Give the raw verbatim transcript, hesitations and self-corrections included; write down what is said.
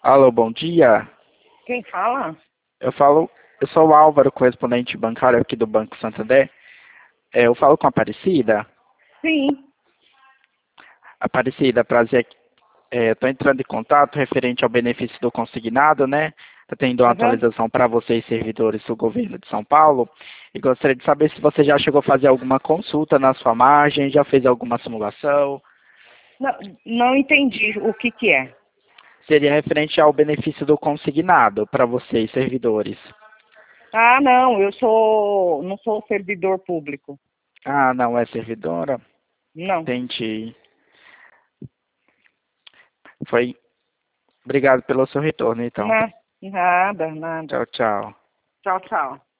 Alô, bom dia. Quem fala? Eu falo, eu sou o Álvaro, correspondente bancário aqui do Banco Santander. É, eu falo com a Aparecida. Sim. Aparecida, prazer. Estou entrando em contato referente ao benefício do consignado, né? Está tendo uma Aham. atualização para vocês, servidores do governo de São Paulo. E gostaria de saber se você já chegou a fazer alguma consulta na sua margem, já fez alguma simulação. Não, não entendi o que que é. Seria referente ao benefício do consignado para vocês, servidores. Ah, não, eu sou, não sou servidor público. Ah, não é servidora? Não. Entendi. Foi. Obrigado pelo seu retorno, então. Na- Nada, nada. Tchau, tchau. Tchau, tchau.